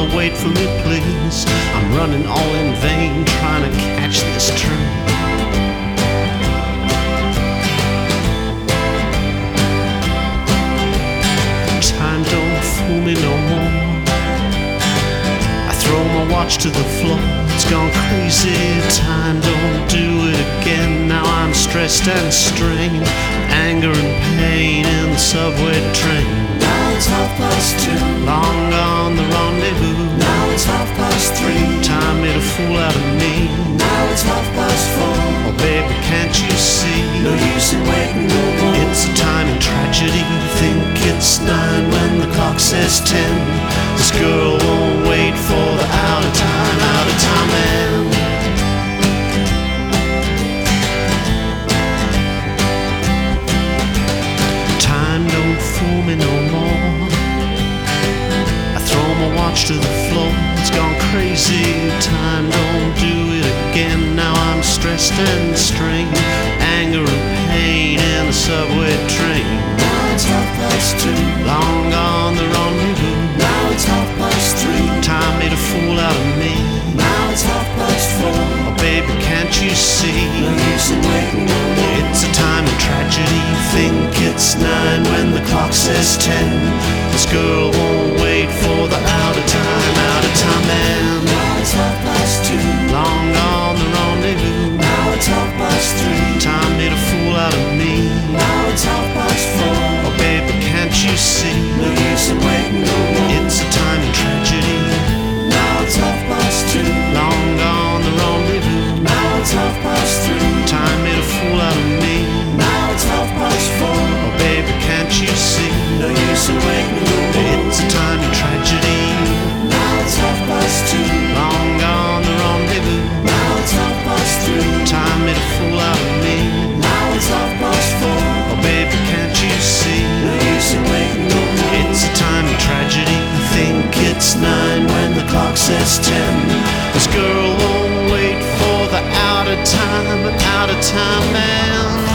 wait for me, please. I'm running all in vain, trying to catch this train. Time don't fool me no more. I throw my watch to the floor. It's gone crazy. Time don't do it again. Now I'm stressed and strained, anger and pain in the subway train. Now it's 2:30. Long gone the rendezvous. Now it's 3:30. Time made a fool out of me. Now it's 4:30. Oh baby, can't you see? No use in waiting no more. It's a timing tragedy. Think it's 9 when the clock says 10. This girl won't wait for the out of time man. Time don't fool me no more. I throw my watch to the floor. It's gone crazy. Time don't do it again. Now I'm stressed and strained, anger and pain in the subway train. Now it's 2:30. Long gone the rendezvous. Now it's 3:30. Time made a fool out of me. Now it's 4:30. Oh baby, can't you see? No use in waiting no more. It's a time of tragedy. Think it's 9 when the clock says 10. This girl won't wait for the out of time man. Now it's 2:30. Long gone the rendezvous. Now it's 3:30. Time made a fool out of me. Now it's 4:30. Oh baby, can't you see? No use in waiting no more. It's a time of tragedy. Now it's 2:30. Long gone the rendezvous. Now it's 3:30. Time made a fool out of me. Now it's 4:30. Oh baby, can't you see? No use in waiting no more. It's a time of tragedy. Now it's 4:30. Long gone the rendezvous. Now it's 4:30. Time made a fool out of me. Now it's 4:30. Oh baby, can't you see? No use in waiting no more. It's a time of tragedy. Think it's 9 when the clock says 10. This girl won't wait for the out of time man.